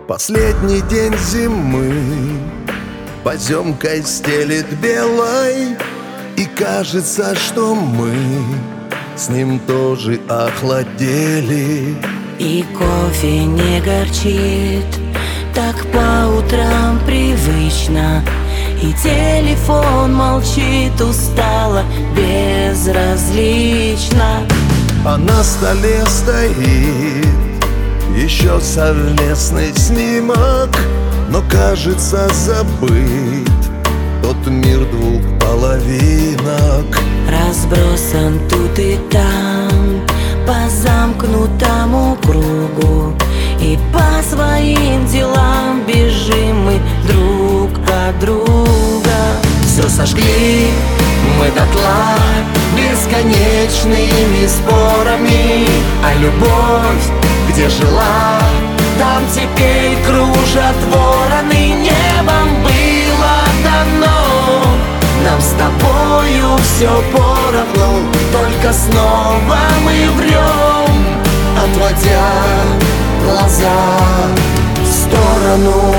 Последний день зимы поземкой стелит белой, и кажется, что мы с ним тоже охладели. И кофе не горчит так по утрам привычно, и телефон молчит устало, безразлично. А на столе стоит еще совместный снимок, но кажется забыт тот мир двух половинок. Разбросан тут и там по замкнутому кругу, и по своим делам бежим мы друг от друга. Все сожгли мы дотла бесконечными спорами, а любовь, где жила, там теперь кружат вороны. Небом было дано нам с тобою все поровну, только снова мы врем, отводя глаза в сторону.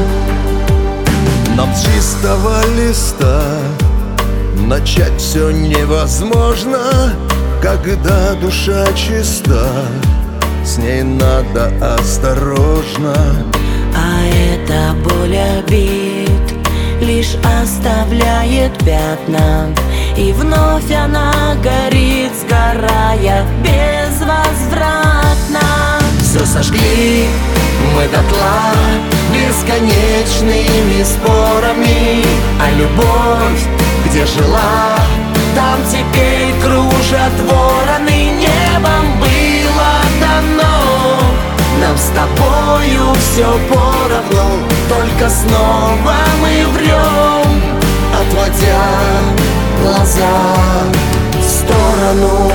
Нам с чистого листа начать все невозможно, когда душа чиста, с ней надо осторожно. А эта боль обид лишь оставляет пятна, и вновь она горит, сгорая безвозвратно. Все сожгли мы дотла бесконечными спорами, а любовь, где жила, там теперь кружат вороны. Небом было дано нам с тобою все поровну, только снова мы врем, отводя глаза в сторону.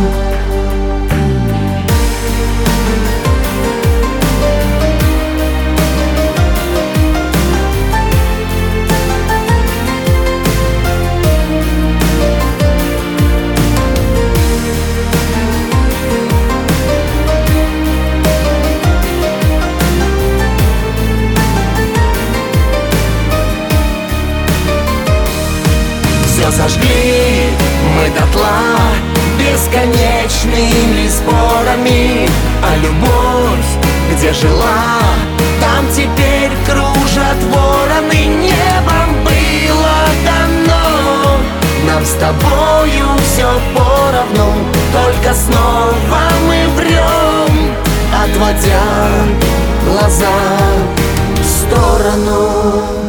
Все сожгли мы дотла бесконечными спорами, а любовь, где жила, там теперь кружат вороны. Небом было дано нам с тобою все поровну, только снова мы врем, отводя глаза в сторону.